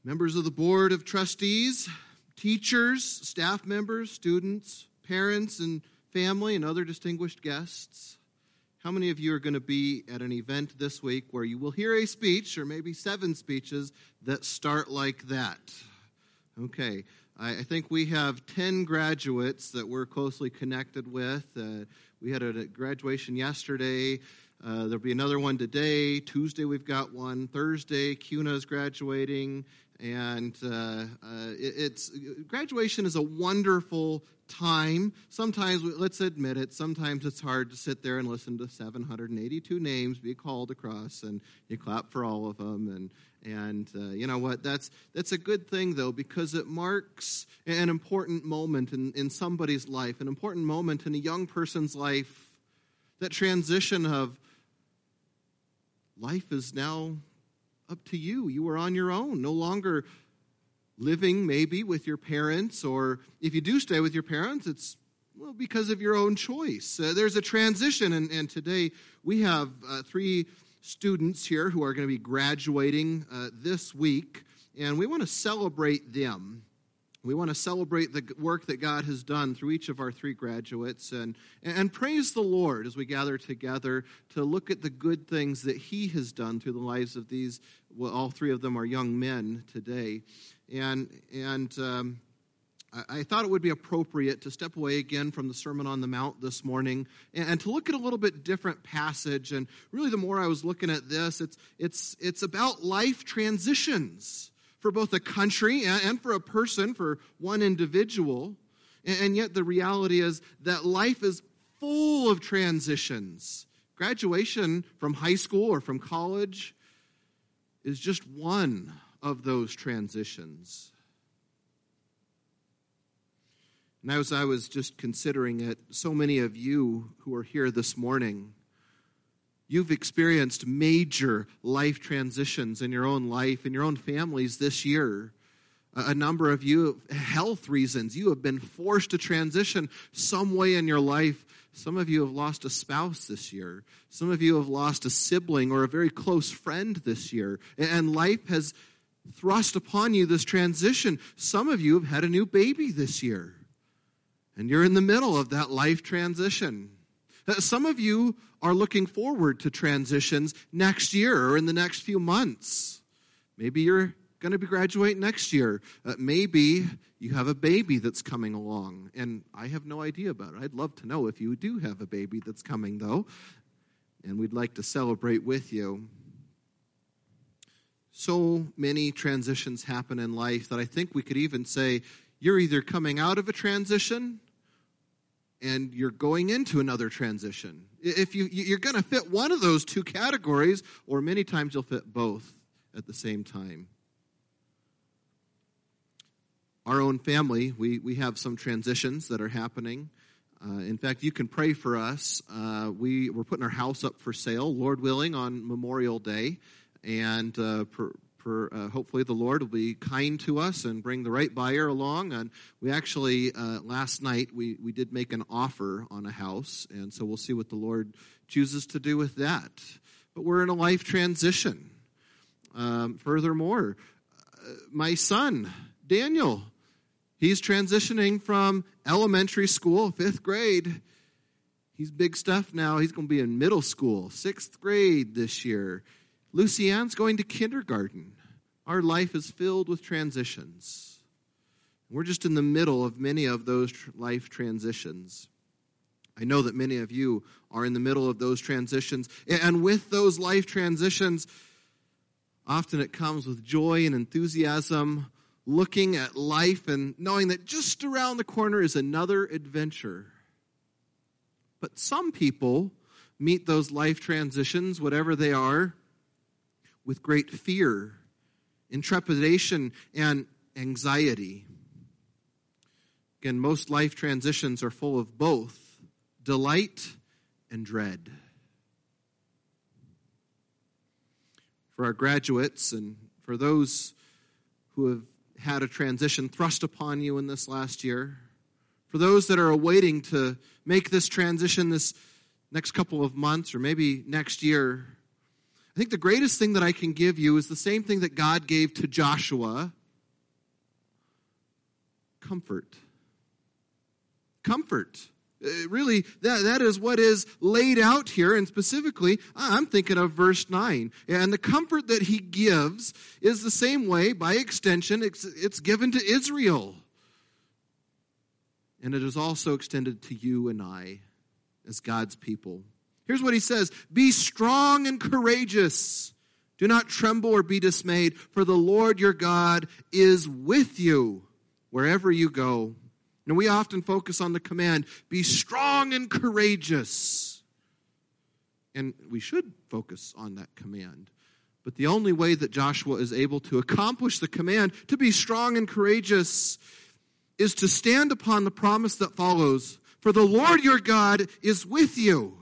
Members of the Board of Trustees, teachers, staff members, students, parents, and family, and other distinguished guests. How many of you are going to be at an event this week where you will hear a speech, or maybe 7 speeches, that start like that? Okay, I think we have 10 graduates that we're closely connected with. We had a graduation yesterday. There'll be another one today. Tuesday we've got one. Thursday, CUNA is graduating. And graduation is a wonderful time. Sometimes, let's admit it, sometimes it's hard to sit there and listen to 782 names be called across, and you clap for all of them. And you know what? That's a good thing, though, because it marks an important moment in somebody's life, an important moment in a young person's life. That transition of life is now up to you. You are on your own, no longer living maybe with your parents, or if you do stay with your parents, it's because of your own choice. There's a transition, and today we have 3 students here who are going to be graduating this week, and we want to celebrate them. We want to celebrate the work that God has done through each of our 3 graduates and praise the Lord as we gather together to look at the good things that He has done through the lives of these, all 3 of them are young men today. And I thought it would be appropriate to step away again from the Sermon on the Mount this morning and to look at a little bit different passage. And really the more I was looking at this, it's about life transitions for both a country and for a person, for one individual. And yet the reality is that life is full of transitions. Graduation from high school or from college is just one of those transitions. And as I was just considering it, so many of you who are here this morning, you've experienced major life transitions in your own life, in your own families this year. A number of you, health reasons, you have been forced to transition some way in your life. Some of you have lost a spouse this year. Some of you have lost a sibling or a very close friend this year. And life has thrust upon you this transition. Some of you have had a new baby this year, and you're in the middle of that life transition. Some of you are looking forward to transitions next year or in the next few months. Maybe you're going to be graduating next year. Maybe you have a baby that's coming along, and I have no idea about it. I'd love to know if you do have a baby that's coming, though, and we'd like to celebrate with you. So many transitions happen in life that I think we could even say you're either coming out of a transition and you're going into another transition. If you're going to fit one of those 2 categories, or many times you'll fit both at the same time. Our own family, we have some transitions that are happening. In fact, you can pray for us. We're putting our house up for sale, Lord willing, on Memorial Day. And hopefully the Lord will be kind to us and bring the right buyer along. And we actually, last night, we did make an offer on a house. And so we'll see what the Lord chooses to do with that. But we're in a life transition. Furthermore, my son, Daniel, he's transitioning from elementary school, 5th grade. He's big stuff now. He's going to be in middle school, 6th grade this year. Lucianne's going to kindergarten. Our life is filled with transitions. We're just in the middle of many of those life transitions. I know that many of you are in the middle of those transitions. And with those life transitions, often it comes with joy and enthusiasm, looking at life and knowing that just around the corner is another adventure. But some people meet those life transitions, whatever they are, with great fear, intrepidation, and anxiety. Again, most life transitions are full of both delight and dread. For our graduates and for those who have had a transition thrust upon you in this last year, for those that are awaiting to make this transition this next couple of months or maybe next year, I think the greatest thing that I can give you is the same thing that God gave to Joshua. Comfort. Comfort. Really, that is what is laid out here, and specifically, I'm thinking of verse 9. And the comfort that he gives is the same way, by extension, it's given to Israel. And it is also extended to you and I as God's people. Here's what he says: be strong and courageous. Do not tremble or be dismayed, for the Lord your God is with you wherever you go. And we often focus on the command, be strong and courageous. And we should focus on that command. But the only way that Joshua is able to accomplish the command to be strong and courageous is to stand upon the promise that follows, for the Lord your God is with you.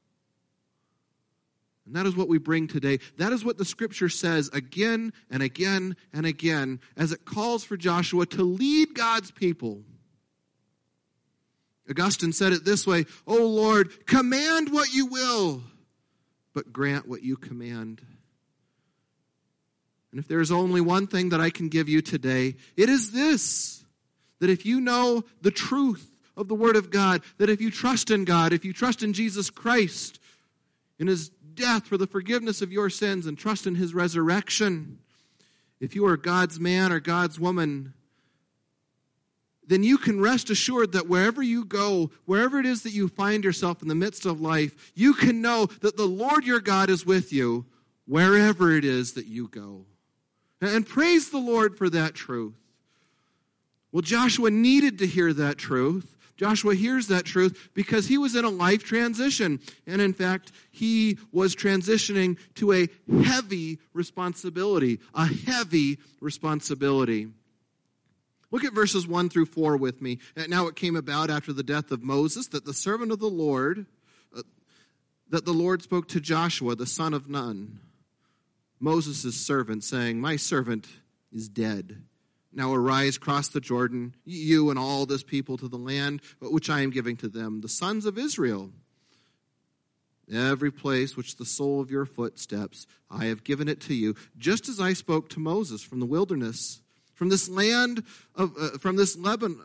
And that is what we bring today. That is what the Scripture says again and again and again as it calls for Joshua to lead God's people. Augustine said it this way: O Lord, command what you will, but grant what you command. And if there is only one thing that I can give you today, it is this: that if you know the truth of the Word of God, that if you trust in God, if you trust in Jesus Christ, in His death for the forgiveness of your sins, and trust in His resurrection, if you are God's man or God's woman, then you can rest assured that wherever you go, wherever it is that you find yourself in the midst of life, you can know that the Lord your God is with you wherever it is that you go. And praise the Lord for that truth. Well, Joshua needed to hear that truth. Joshua hears that truth because he was in a life transition. And in fact, he was transitioning to a heavy responsibility. A heavy responsibility. Look at verses 1 through 4 with me. Now it came about after the death of Moses that the servant of the Lord, that the Lord spoke to Joshua, the son of Nun, Moses' servant, saying, my servant is dead. Now arise, cross the Jordan, you and all this people, to the land which I am giving to them, the sons of Israel. Every place which the sole of your foot steps, I have given it to you, just as I spoke to Moses from the wilderness. From this land from this Lebanon,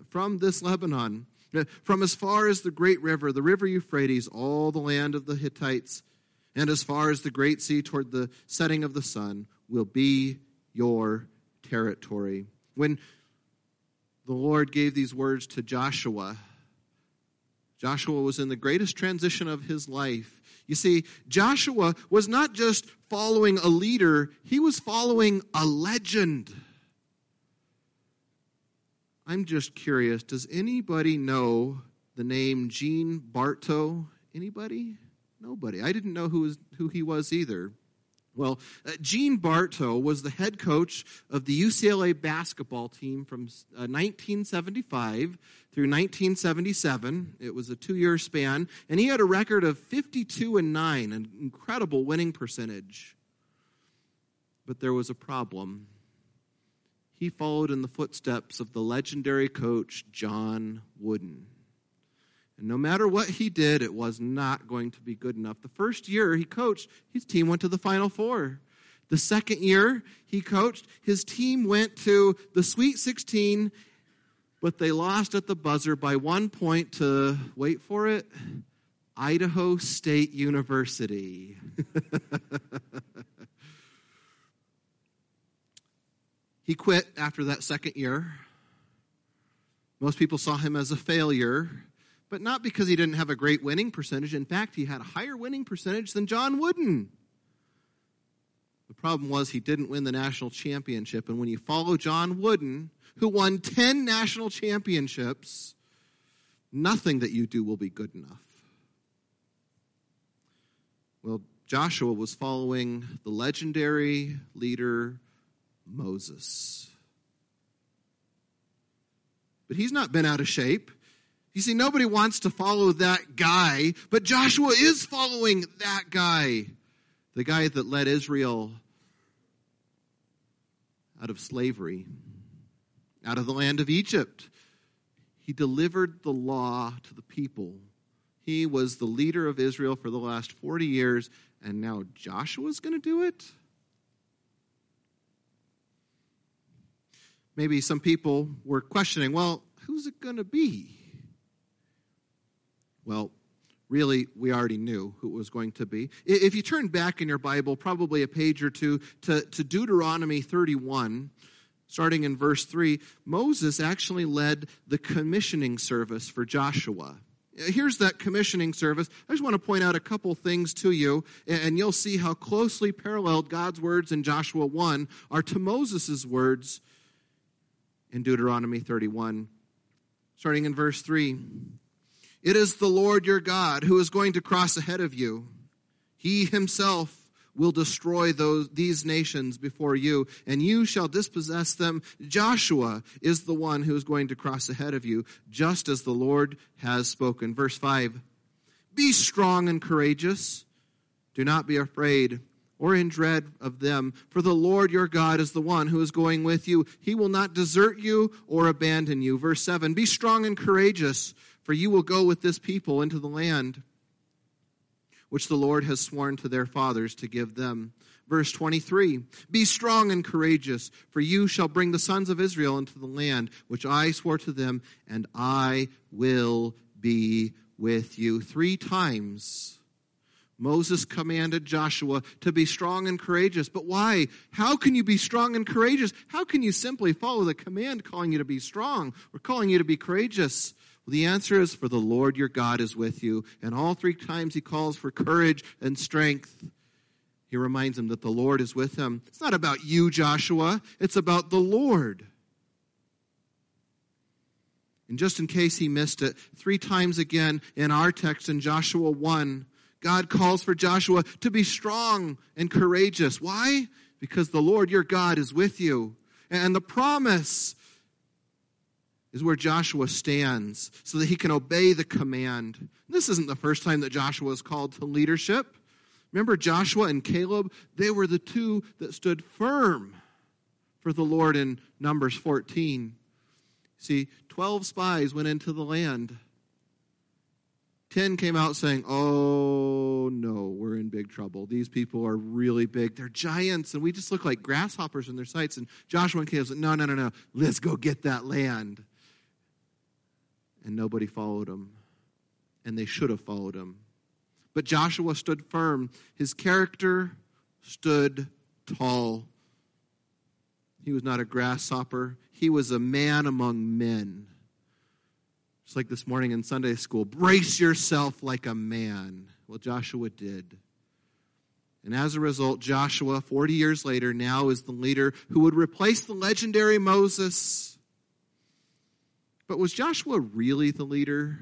from as far as the great river, the river Euphrates, all the land of the Hittites, and as far as the great sea toward the setting of the sun, will be your territory. When the Lord gave these words to Joshua, Joshua was in the greatest transition of his life. You see, Joshua was not just following a leader, he was following a legend. I'm just curious, does anybody know the name Gene Bartow? Anybody? Nobody. I didn't know who he was either. Well, Gene Bartow was the head coach of the UCLA basketball team from 1975 through 1977. It was a 2-year span, and he had a record of 52-9, an incredible winning percentage. But there was a problem. He followed in the footsteps of the legendary coach John Wooden. And no matter what he did, it was not going to be good enough. The first year he coached, his team went to the Final Four. The second year he coached, his team went to the Sweet 16, but they lost at the buzzer by 1 point to, wait for it, Idaho State University. He quit after that second year. Most people saw him as a failure, but not because he didn't have a great winning percentage. In fact, he had a higher winning percentage than John Wooden. The problem was he didn't win the national championship. And when you follow John Wooden, who won 10 national championships, nothing that you do will be good enough. Well, Joshua was following the legendary leader Moses. But he's not been out of shape. You see, nobody wants to follow that guy, but Joshua is following that guy. The guy that led Israel out of slavery, out of the land of Egypt. He delivered the law to the people. He was the leader of Israel for the last 40 years, and now Joshua's going to do it? Maybe some people were questioning, well, who's it going to be? Well, really, we already knew who it was going to be. If you turn back in your Bible, probably a page or two, to Deuteronomy 31, starting in verse 3, Moses actually led the commissioning service for Joshua. Here's that commissioning service. I just want to point out a couple things to you, and you'll see how closely paralleled God's words in Joshua 1 are to Moses' words in Deuteronomy 31. Starting in verse 3, "It is the Lord your God who is going to cross ahead of you. He himself will destroy these nations before you, and you shall dispossess them. Joshua is the one who is going to cross ahead of you, just as the Lord has spoken." Verse 5, "Be strong and courageous. Do not be afraid or in dread of them, for the Lord your God is the one who is going with you. He will not desert you or abandon you." Verse 7, "Be strong and courageous, for you will go with this people into the land which the Lord has sworn to their fathers to give them." Verse 23, "Be strong and courageous, for you shall bring the sons of Israel into the land which I swore to them, and I will be with you." 3 times Moses commanded Joshua to be strong and courageous. But why? How can you be strong and courageous? How can you simply follow the command calling you to be strong or calling you to be courageous? Well, the answer is, for the Lord your God is with you. And all 3 times he calls for courage and strength. He reminds him that the Lord is with him. It's not about you, Joshua. It's about the Lord. And just in case he missed it, 3 times again in our text in Joshua 1, God calls for Joshua to be strong and courageous. Why? Because the Lord your God is with you. And the promise is where Joshua stands so that he can obey the command. This isn't the first time that Joshua is called to leadership. Remember Joshua and Caleb? They were the 2 that stood firm for the Lord in Numbers 14. See, 12 spies went into the land. 10 came out saying, "Oh, no, we're in big trouble. These people are really big. They're giants, and we just look like grasshoppers in their sights." And Joshua and Caleb said, No. Let's go get that land. And nobody followed him. And they should have followed him. But Joshua stood firm. His character stood tall. He was not a grasshopper. He was a man among men. Just like this morning in Sunday school, brace yourself like a man. Well, Joshua did. And as a result, Joshua, 40 years later, now is the leader who would replace the legendary Moses. But was Joshua really the leader?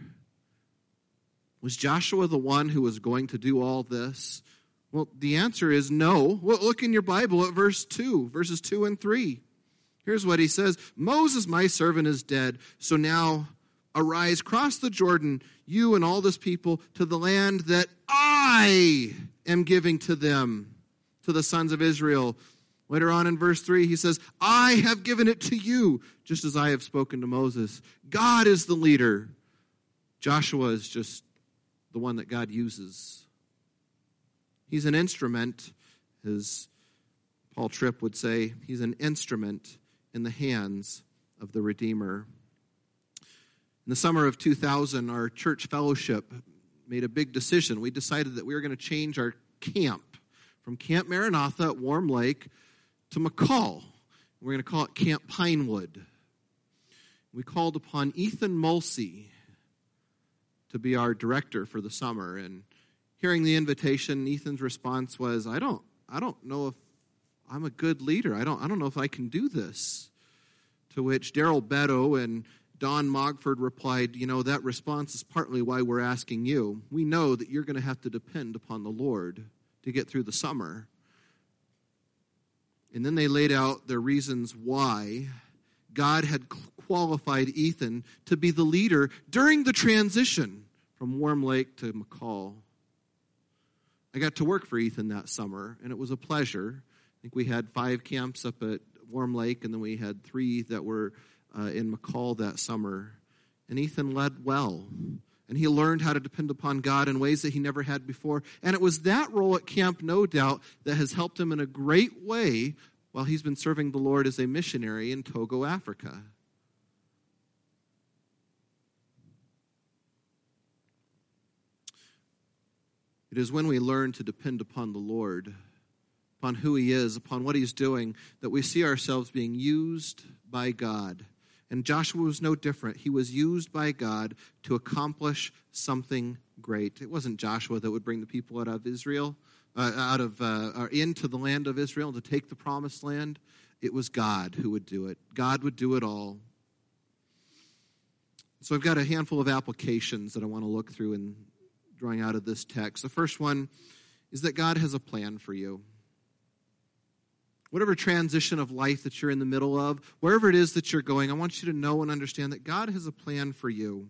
Was Joshua the one who was going to do all this? Well, the answer is no. Well, look in your Bible at verses 2 and 3. Here's what he says. "Moses, my servant, is dead. So now arise, cross the Jordan, you and all this people, to the land that I am giving to them, to the sons of Israel." Later on in verse 3, he says, "I have given it to you, just as I have spoken to Moses." God is the leader. Joshua is just the one that God uses. He's an instrument, as Paul Tripp would say. He's an instrument in the hands of the Redeemer. In the summer of 2000, our church fellowship made a big decision. We decided that we were going to change our camp from Camp Maranatha at Warm Lake to McCall. We're going to call it Camp Pinewood. We called upon Ethan Mulsey to be our director for the summer. And hearing the invitation, Ethan's response was, I don't know if I'm a good leader. I don't know if I can do this. To which Daryl Beto and Don Mogford replied, that response is partly why we're asking you. We know that you're going to have to depend upon the Lord to get through the summer. And then they laid out their reasons why God had qualified Ethan to be the leader during the transition from Warm Lake to McCall. I got to work for Ethan that summer, and it was a pleasure. I think we had 5 camps up at Warm Lake, and then we had 3 that were in McCall that summer. And Ethan led well. And he learned how to depend upon God in ways that he never had before. And it was that role at camp, no doubt, that has helped him in a great way while he's been serving the Lord as a missionary in Togo, Africa. It is when we learn to depend upon the Lord, upon who he is, upon what he's doing, that we see ourselves being used by God. And Joshua was no different. He was used by God to accomplish something great. It wasn't Joshua that would bring the people out of Israel, into the land of Israel to take the promised land. It was God who would do it. God would do it all. So I've got a handful of applications that I want to look through in drawing out of this text. The first one is that God has a plan for you. Whatever transition of life that you're in the middle of, wherever it is that you're going, I want you to know and understand that God has a plan for you.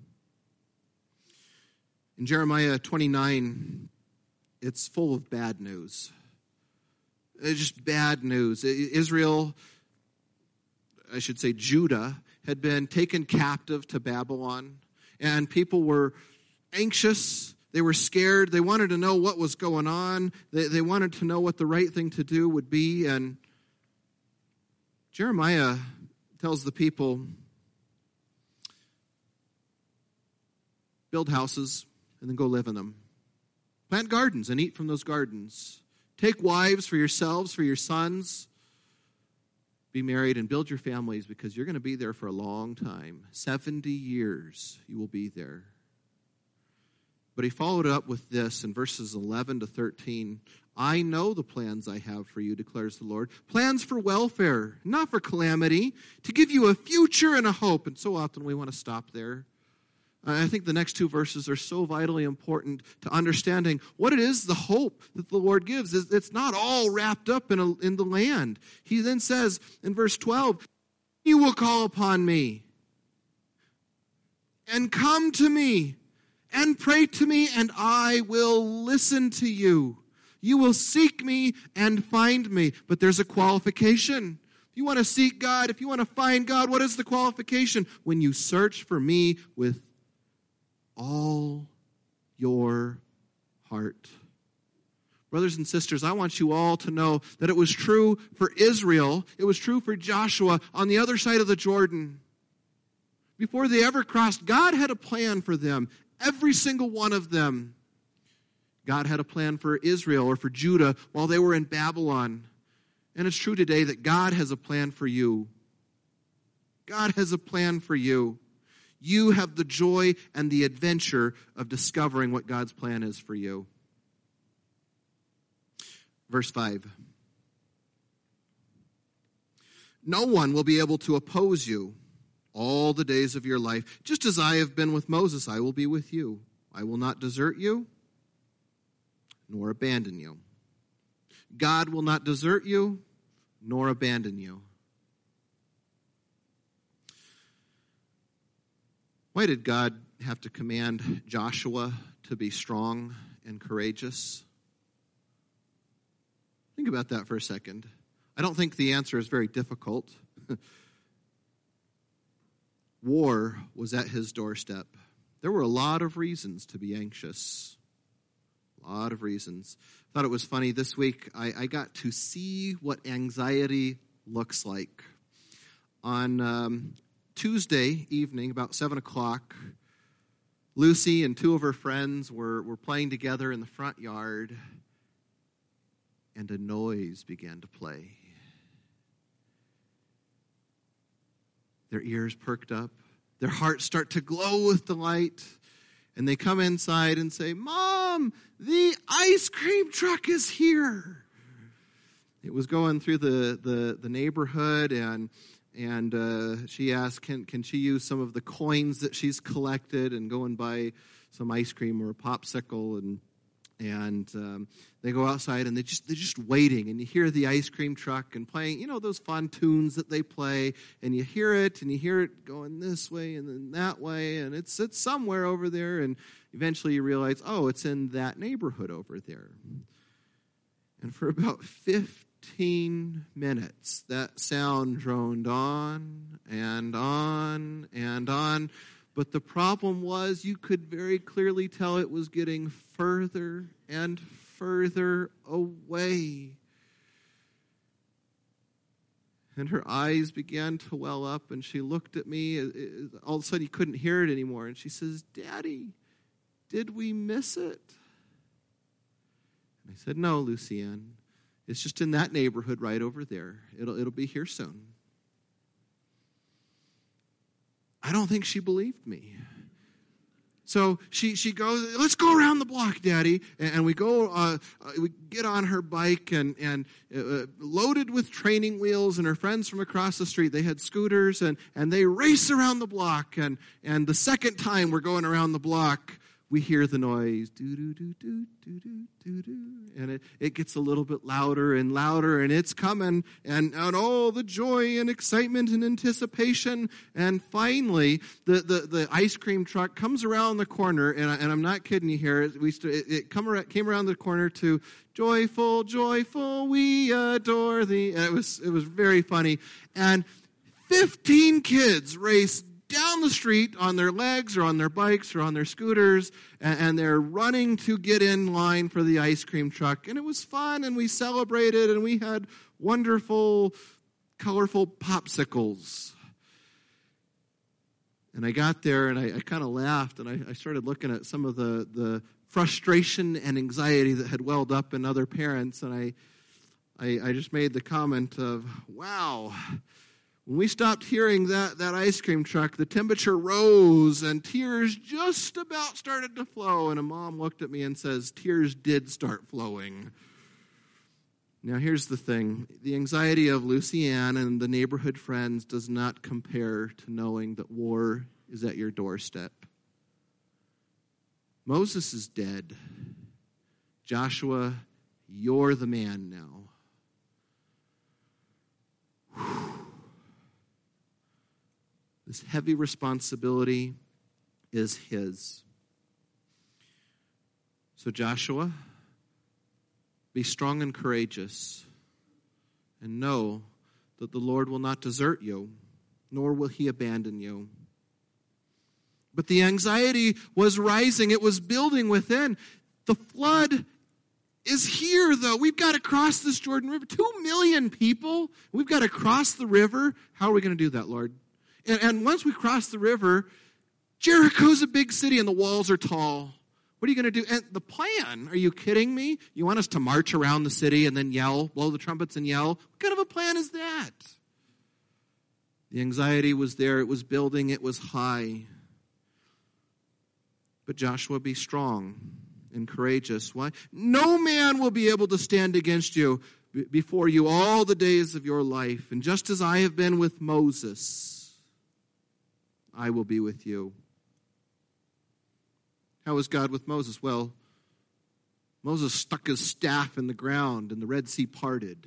In Jeremiah 29, it's full of bad news. It's just bad news. Israel, I should say Judah, had been taken captive to Babylon, and people were anxious. They were scared. They wanted to know what was going on. They wanted to know what the right thing to do would be, and Jeremiah tells the people, build houses and then go live in them. Plant gardens and eat from those gardens. Take wives for yourselves, for your sons. Be married and build your families because you're going to be there for a long time. 70 years you will be there. But he followed up with this in verses 11 to 13. I know the plans I have for you, declares the Lord. Plans for welfare, not for calamity, to give you a future and a hope. And so often we want to stop there. I think the next two verses are so vitally important to understanding what it is, the hope that the Lord gives. It's not all wrapped up in the land. He then says in verse 12, you will call upon me and come to me and pray to me, and I will listen to you. You will seek me and find me. But there's a qualification. If you want to seek God, if you want to find God, what is the qualification? When you search for me with all your heart. Brothers and sisters, I want you all to know that it was true for Israel. It was true for Joshua on the other side of the Jordan. Before they ever crossed, God had a plan for them. Every single one of them. God had a plan for Israel or for Judah while they were in Babylon. And it's true today that God has a plan for you. God has a plan for you. You have the joy and the adventure of discovering what God's plan is for you. Verse 5. No one will be able to oppose you all the days of your life. Just as I have been with Moses, I will be with you. I will not desert you, nor abandon you. God will not desert you, nor abandon you. Why did God have to command Joshua to be strong and courageous? Think about that for a second. I don't think the answer is very difficult. War was at his doorstep. There were a lot of reasons to be anxious. A lot of reasons. I thought it was funny this week. I got to see what anxiety looks like. On Tuesday evening, about 7 o'clock, Lucy and two of her friends were playing together in the front yard, and a noise began to play. Their ears perked up. Their hearts start to glow with delight. And they come inside and say, Mom, the ice cream truck is here. It was going through the neighborhood, and she asked, can she use some of the coins that she's collected and go and buy some ice cream or a popsicle, and they go outside and they're just waiting, and you hear the ice cream truck and playing, those fun tunes that they play, and you hear it going this way and then that way, and it's somewhere over there, and eventually you realize, oh, it's in that neighborhood over there. And for about 15 minutes, that sound droned on and on and on. But the problem was you could very clearly tell it was getting further and further away. And her eyes began to well up, and she looked at me. All of a sudden, you couldn't hear it anymore. And she says, "Daddy, did we miss it?" And I said, "No, Lucienne. It's just in that neighborhood right over there. It'll be here soon." I don't think she believed me. So she goes, "Let's go around the block, Daddy." And we go, we get on her bike and loaded with training wheels, and her friends from across the street, they had scooters, and they race around the block. And the second time we're going around the block, we hear the noise, do-do-do-do-do-do-do-do. And it gets a little bit louder and louder, and it's coming, and all the joy and excitement and anticipation. And finally, the ice cream truck comes around the corner, and I'm not kidding you here. It came around the corner to "Joyful, joyful, we adore thee." And it was very funny. And 15 kids raced down the street on their legs or on their bikes or on their scooters, and they're running to get in line for the ice cream truck. And it was fun, and we celebrated, and we had wonderful, colorful popsicles. And I got there, and I kind of laughed, and I started looking at some of the frustration and anxiety that had welled up in other parents, and I just made the comment of, "Wow, when we stopped hearing that ice cream truck, the temperature rose and tears just about started to flow." And a mom looked at me and says, "Tears did start flowing." Now here's the thing. The anxiety of Lucienne and the neighborhood friends does not compare to knowing that war is at your doorstep. Moses is dead. Joshua, you're the man now. Whew. This heavy responsibility is his. So Joshua, be strong and courageous, and know that the Lord will not desert you, nor will he abandon you. But the anxiety was rising. It was building within. The flood is here, though. We've got to cross this Jordan River. 2 million people. We've got to cross the river. How are we going to do that, Lord? And once we cross the river, Jericho's a big city and the walls are tall. What are you going to do? And the plan, are you kidding me? You want us to march around the city and then yell, blow the trumpets and yell? What kind of a plan is that? The anxiety was there. It was building. It was high. But Joshua, be strong and courageous. Why? No man will be able to stand against you before you all the days of your life. And just as I have been with Moses, I will be with you. How was God with Moses? Well, Moses stuck his staff in the ground and the Red Sea parted.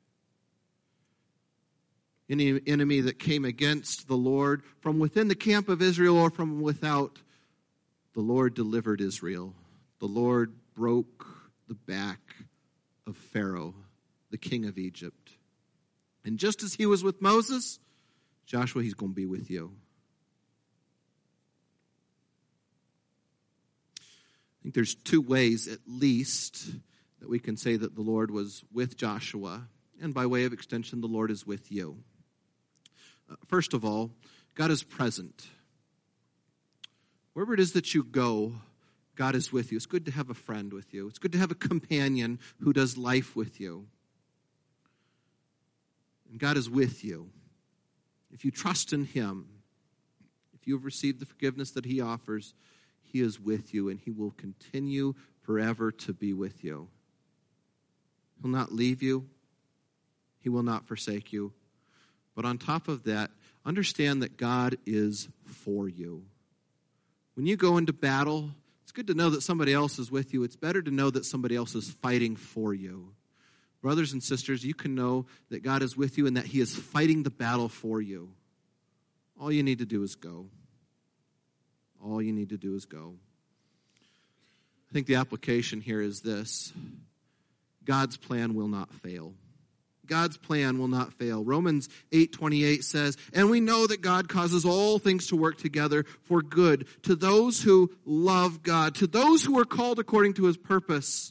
Any enemy that came against the Lord from within the camp of Israel or from without, the Lord delivered Israel. The Lord broke the back of Pharaoh, the king of Egypt. And just as he was with Moses, Joshua, he's going to be with you. I think there's 2 ways at least that we can say that the Lord was with Joshua, and by way of extension, the Lord is with you. First of all, God is present. Wherever it is that you go, God is with you. It's good to have a friend with you. It's good to have a companion who does life with you. And God is with you. If you trust in him, if you have received the forgiveness that he offers, he is with you, and he will continue forever to be with you. He'll not leave you. He will not forsake you. But on top of that, understand that God is for you. When you go into battle, it's good to know that somebody else is with you. It's better to know that somebody else is fighting for you. Brothers and sisters, you can know that God is with you and that he is fighting the battle for you. All you need to do is go. All you need to do is go. I think the application here is this. God's plan will not fail. God's plan will not fail. Romans 8:28 says, and we know that God causes all things to work together for good to those who love God, to those who are called according to his purpose.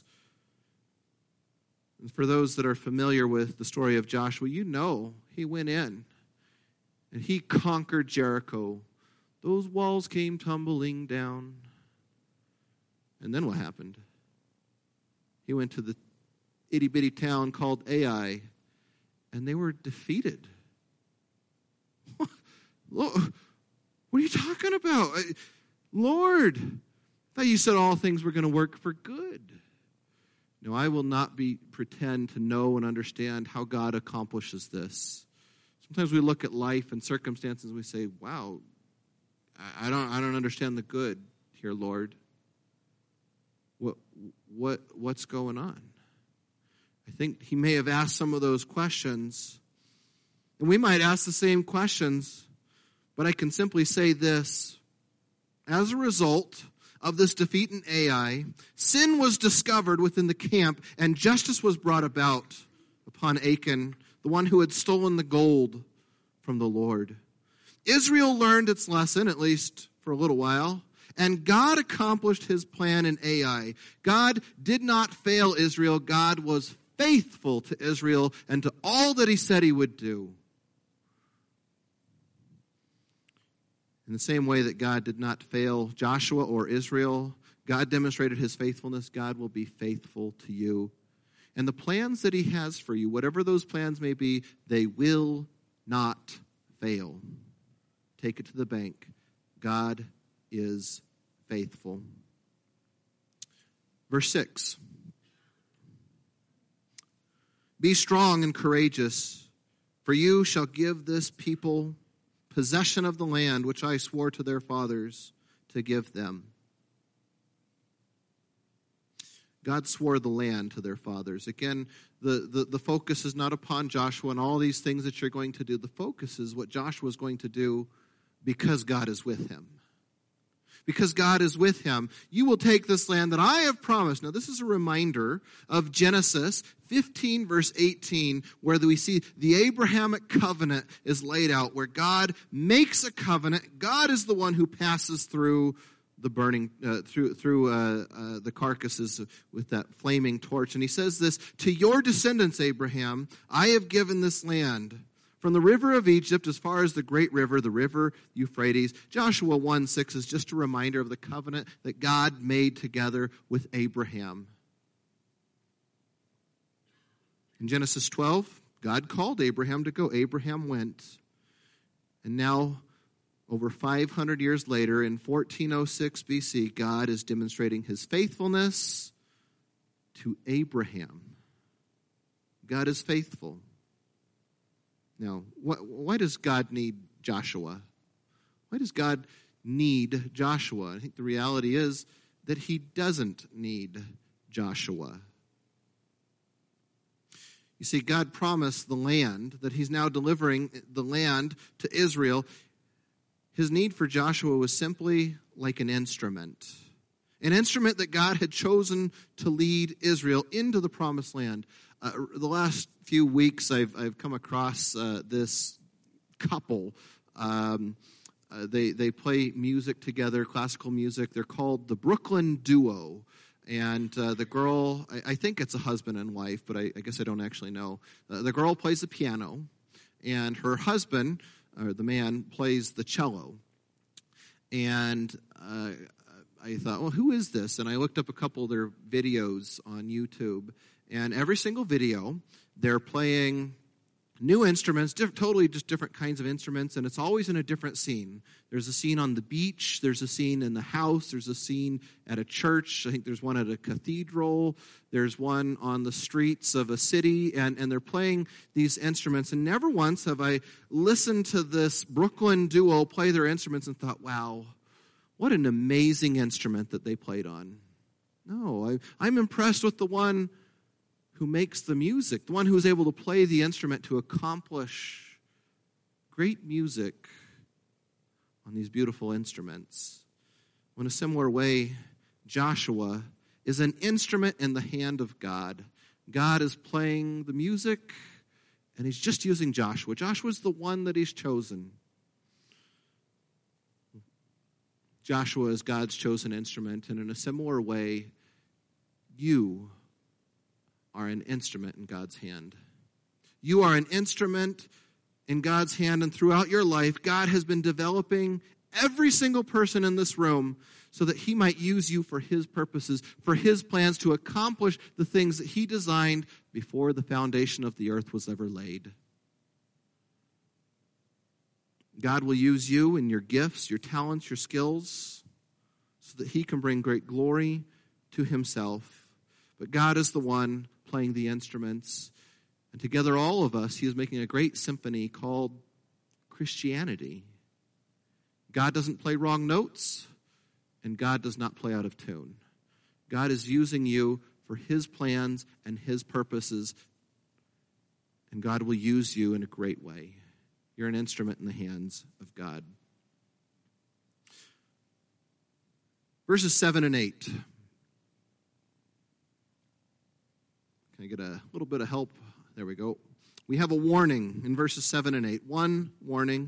And for those that are familiar with the story of Joshua, you know he went in and he conquered Jericho. Those walls came tumbling down. And then what happened? He went to the itty-bitty town called Ai, and they were defeated. What are you talking about? Lord, I thought you said all things were going to work for good. No, I will not pretend to know and understand how God accomplishes this. Sometimes we look at life and circumstances and we say, wow, I don't understand the good here, Lord. What's going on? I think he may have asked some of those questions. And we might ask the same questions, but I can simply say this. As a result of this defeat in Ai, sin was discovered within the camp, and justice was brought about upon Achan, the one who had stolen the gold from the Lord. Israel learned its lesson, at least for a little while, and God accomplished his plan in Ai. God did not fail Israel. God was faithful to Israel and to all that he said he would do. In the same way that God did not fail Joshua or Israel, God demonstrated his faithfulness. God will be faithful to you. And the plans that he has for you, whatever those plans may be, they will not fail. Take it to the bank. God is faithful. Verse 6. Be strong and courageous, for you shall give this people possession of the land which I swore to their fathers to give them. God swore the land to their fathers. Again, the focus is not upon Joshua and all these things that you're going to do. The focus is what Joshua is going to do because God is with him. Because God is with him, you will take this land that I have promised. Now, this is a reminder of Genesis 15, verse 18, where we see the Abrahamic covenant is laid out, where God makes a covenant. God is the one who passes through the burning, through the carcasses with that flaming torch. And he says this, to your descendants, Abraham, I have given this land. From the river of Egypt as far as the great river, the river Euphrates. Joshua 1:6 is just a reminder of the covenant that God made together with Abraham. In Genesis 12, God called Abraham to go. Abraham went. And now, over 500 years later, in 1406 BC, God is demonstrating his faithfulness to Abraham. God is faithful. Now, why does God need Joshua? Why does God need Joshua? I think the reality is that he doesn't need Joshua. You see, God promised the land, that he's now delivering the land to Israel. His need for Joshua was simply like an instrument that God had chosen to lead Israel into the promised land. The last few weeks, I've come across this couple. They play music together, classical music. They're called the Brooklyn Duo. And the girl, I think it's a husband and wife, but I guess I don't actually know. The girl plays the piano, and her husband, or the man, plays the cello. And I thought, well, who is this? And I looked up a couple of their videos on YouTube. And every single video, they're playing new instruments, totally just different kinds of instruments, and it's always in a different scene. There's a scene on the beach, there's a scene in the house, there's a scene at a church, I think there's one at a cathedral, there's one on the streets of a city, and they're playing these instruments. And never once have I listened to this Brooklyn Duo play their instruments and thought, wow, what an amazing instrument that they played on. No, I'm impressed with the one who makes the music, the one who is able to play the instrument to accomplish great music on these beautiful instruments. In a similar way, Joshua is an instrument in the hand of God. God is playing the music, And he's just using Joshua. Joshua's the one that he's chosen. Joshua is God's chosen instrument, and in a similar way, you are an instrument in God's hand. You are an instrument in God's hand, and throughout your life, God has been developing every single person in this room so that he might use you for his purposes, for his plans to accomplish the things that he designed before the foundation of the earth was ever laid. God will use you and your gifts, your talents, your skills, so that he can bring great glory to himself. But God is the one playing the instruments. And together, all of us, he is making a great symphony called Christianity. God doesn't play wrong notes, and God does not play out of tune. God is using you for his plans and his purposes, and God will use you in a great way. You're an instrument in the hands of God. Verses 7 and 8. Can I get a little bit of help? There we go. We have a warning in verses 7 and 8. One warning.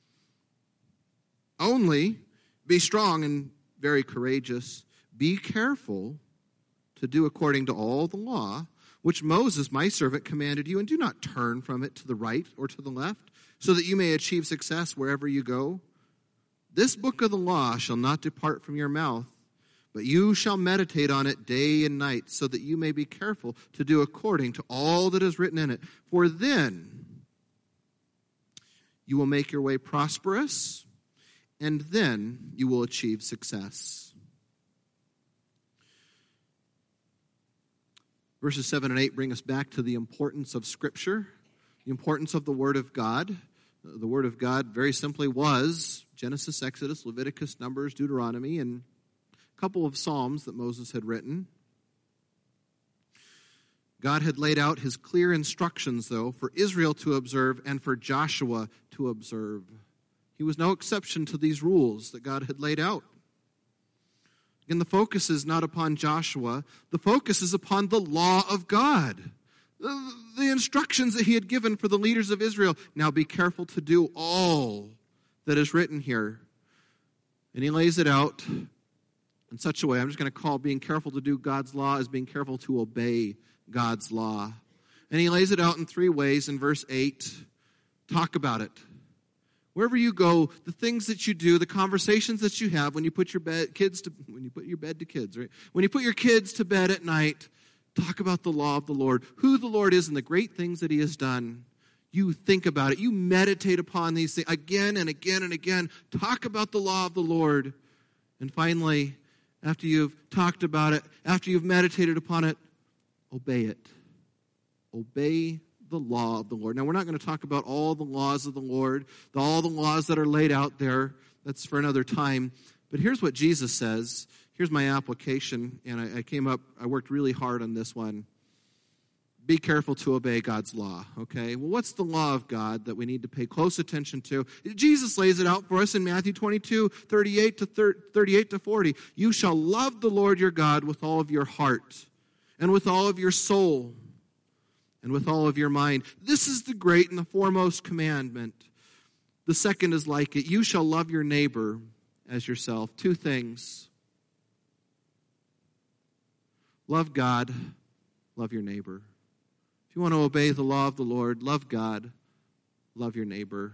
Only be strong and very courageous. Be careful to do according to all the law, which Moses, my servant, commanded you, and do not turn from it to the right or to the left, so that you may achieve success wherever you go. This book of the law shall not depart from your mouth, but you shall meditate on it day and night, so that you may be careful to do according to all that is written in it. For then you will make your way prosperous, and then you will achieve success. Verses 7 and 8 bring us back to the importance of Scripture, the importance of the Word of God. The Word of God, very simply, was Genesis, Exodus, Leviticus, Numbers, Deuteronomy, and a couple of Psalms that Moses had written. God had laid out his clear instructions, though, for Israel to observe and for Joshua to observe. He was no exception to these rules that God had laid out. Again, the focus is not upon Joshua. The focus is upon the law of God. The instructions that he had given for the leaders of Israel. Now be careful to do all that is written here. And he lays it out in such a way. I'm just going to call being careful to do God's law as being careful to obey God's law. And he lays it out in three ways in verse 8. Talk about it. Wherever you go, the things that you do, the conversations that you have when you put your bed to kids, right? When you put your kids to bed at night, talk about the law of the Lord, who the Lord is and the great things that he has done. You think about it. You meditate upon these things again and again and again. Talk about the law of the Lord. And finally, after you've talked about it, after you've meditated upon it, obey it. Obey the law of the Lord. Now, we're not going to talk about all the laws of the Lord, all the laws that are laid out there. That's for another time. But here's what Jesus says. Here's my application, and I worked really hard on this one. Be careful to obey God's law, okay? Well, what's the law of God that we need to pay close attention to? Jesus lays it out for us in Matthew 22, 38 to 40. You shall love the Lord your God with all of your heart, and with all of your soul, and with all of your mind. This is the great and the foremost commandment. The second is like it. You shall love your neighbor as yourself. Two things. Love God, love your neighbor. If you want to obey the law of the Lord, love God, love your neighbor.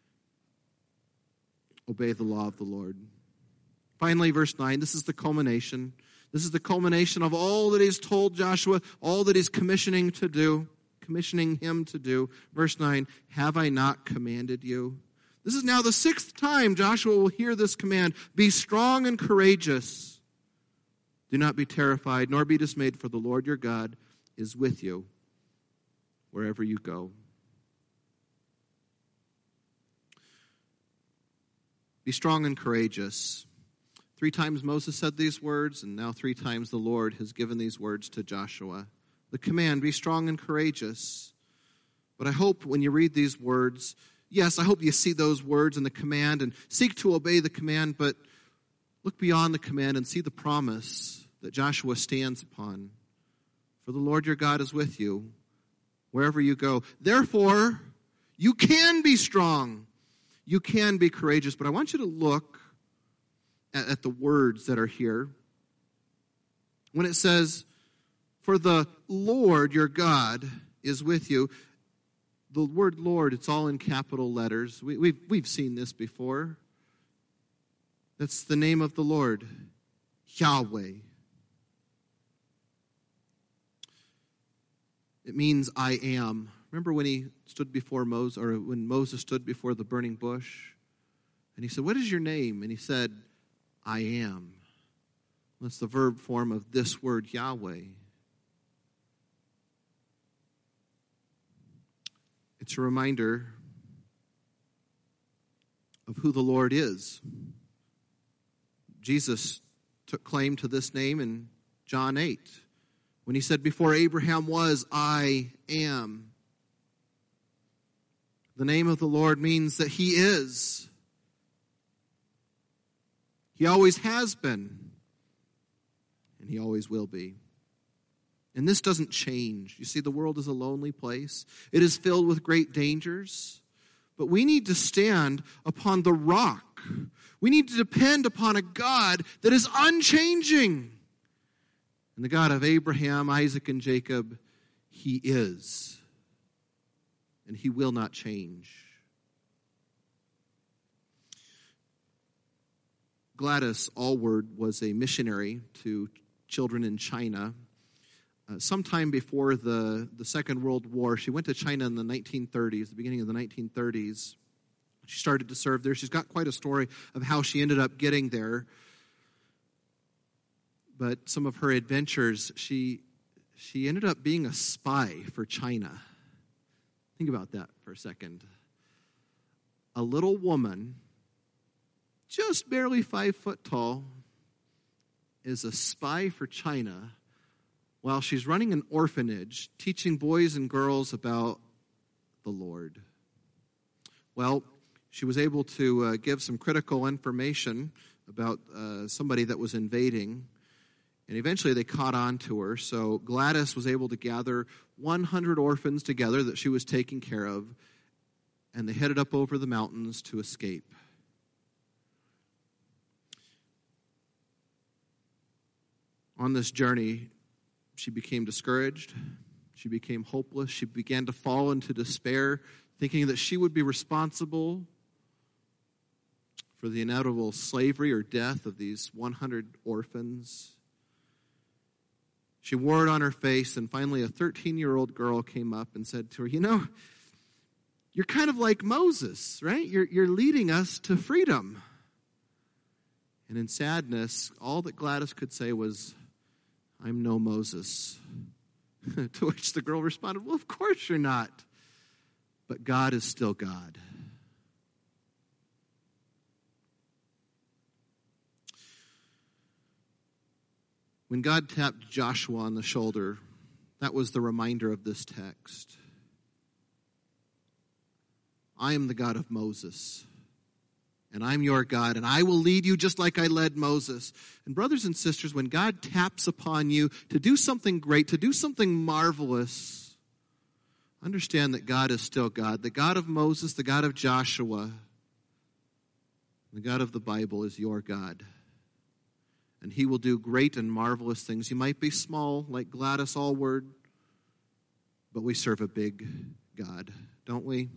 Obey the law of the Lord. Finally, verse 9, this is the culmination. This is the culmination of all that he's told Joshua, all that he's commissioning him to do. Verse 9, have I not commanded you? This is now the sixth time Joshua will hear this command. Be strong and courageous. Do not be terrified, nor be dismayed, for the Lord your God is with you wherever you go. Be strong and courageous. 3 times Moses said these words, and now 3 times the Lord has given these words to Joshua. The command, be strong and courageous. But I hope when you read these words, yes, I hope you see those words in the command and seek to obey the command, but look beyond the command and see the promise that Joshua stands upon. For the Lord your God is with you wherever you go. Therefore, you can be strong. You can be courageous. But I want you to look at the words that are here. When it says, for the Lord your God is with you, the word Lord, it's all in capital letters. We've seen this before. That's the name of the Lord, Yahweh. It means I am. Remember when he stood before Moses, or when Moses stood before the burning bush? And he said, what is your name? And he said, I am. That's the verb form of this word, Yahweh. It's a reminder of who the Lord is. Jesus took claim to this name in John 8, when he said, before Abraham was, I am. The name of the Lord means that he is. He always has been, and he always will be. And this doesn't change. You see, the world is a lonely place. It is filled with great dangers. But we need to stand upon the rock. We need to depend upon a God that is unchanging. And the God of Abraham, Isaac, and Jacob, he is. And he will not change. Gladys Allward was a missionary to children in China. Sometime before the Second World War, she went to China in the 1930s, the beginning of the 1930s. She started to serve there. She's got quite a story of how she ended up getting there. But some of her adventures, she ended up being a spy for China. Think about that for a second. A little woman, just barely 5 foot tall, is a spy for China while she's running an orphanage, teaching boys and girls about the Lord. Well, she was able to give some critical information about somebody that was invading, and eventually they caught on to her. So Gladys was able to gather 100 orphans together that she was taking care of, and they headed up over the mountains to escape. On this journey, she became discouraged. She became hopeless. She began to fall into despair, thinking that she would be responsible for the inevitable slavery or death of these 100 orphans. She wore it on her face, and finally a 13-year-old girl came up and said to her, you're kind of like Moses, right? You're leading us to freedom. And in sadness, all that Gladys could say was, I'm no Moses. To which the girl responded, well, of course you're not. But God is still God. When God tapped Joshua on the shoulder, that was the reminder of this text. I am the God of Moses, and I'm your God, and I will lead you just like I led Moses. And brothers and sisters, when God taps upon you to do something great, to do something marvelous, understand that God is still God. The God of Moses, the God of Joshua, the God of the Bible is your God. And he will do great and marvelous things. You might be small, like Gladys Allward, but we serve a big God, don't we?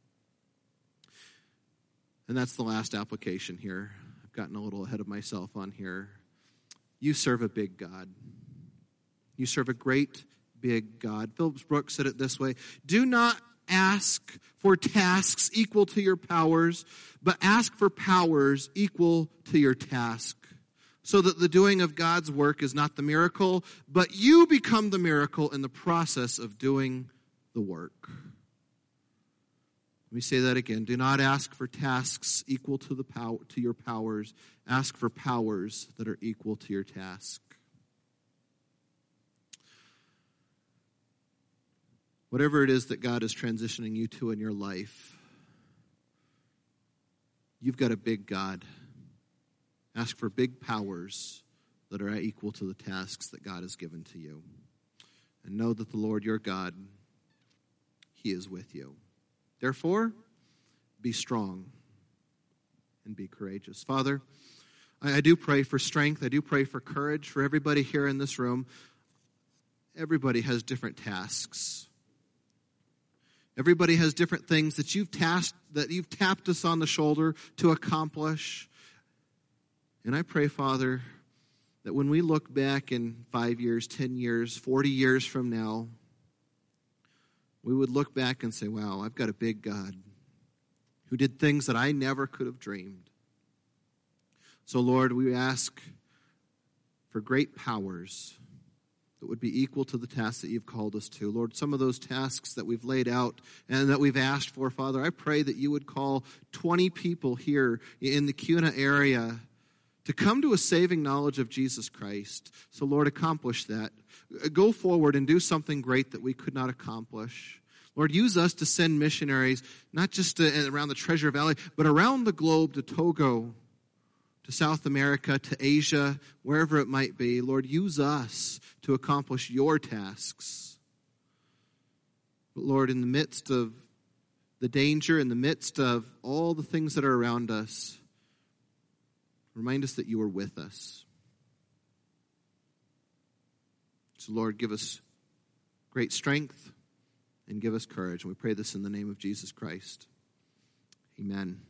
And that's the last application here. I've gotten a little ahead of myself on here. You serve a big God. You serve a great, big God. Phillips Brooks said it this way: do not ask for tasks equal to your powers, but ask for powers equal to your task, so that the doing of God's work is not the miracle, but you become the miracle in the process of doing the work. Let me say that again. Do not ask for tasks equal to to your powers. Ask for powers that are equal to your task. Whatever it is that God is transitioning you to in your life, you've got a big God. Ask for big powers that are equal to the tasks that God has given to you. And know that the Lord your God he is with you. Therefore, be strong and be courageous. Father, I do pray for strength. I do pray for courage for everybody here in this room. Everybody has different tasks. Everybody has different things that you've tapped us on the shoulder to accomplish. And I pray, Father, that when we look back in 5 years, 10 years, 40 years from now, we would look back and say, wow, I've got a big God who did things that I never could have dreamed. So, Lord, we ask for great powers that would be equal to the tasks that you've called us to. Lord, some of those tasks that we've laid out and that we've asked for, Father, I pray that you would call 20 people here in the Kuna area to come to a saving knowledge of Jesus Christ. So, Lord, accomplish that. Go forward and do something great that we could not accomplish. Lord, use us to send missionaries, not just around the Treasure Valley, but around the globe, to Togo, to South America, to Asia, wherever it might be. Lord, use us to accomplish your tasks. But Lord, in the midst of the danger, in the midst of all the things that are around us, remind us that you are with us. So Lord, give us great strength and give us courage. And we pray this in the name of Jesus Christ. Amen.